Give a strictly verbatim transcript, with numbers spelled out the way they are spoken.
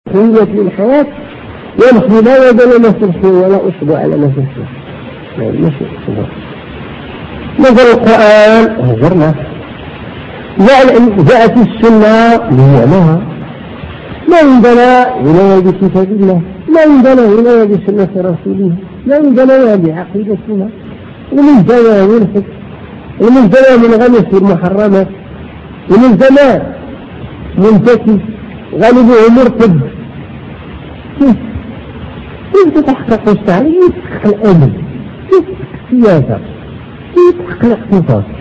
حية للحياة يمشي لا يد لمس الحين ولا أصبع لمس الحين. مثل القرآن هجرنا، جاءت السنة ليعلمها، ما عندنا ولاية بكتاب الله، ما عندنا ولاية بسنة رسوله، ما عندنا بعقيدتنا، ومن زمان ينفق، ومن زمان ينغمس في المحرمات، ومن زمان منتكي غالبه مرتد. كيف كيف تحقق السعي؟ كيف تحقق الأمن؟ كيف السياسة؟ كيف تحقق الاقتصاد؟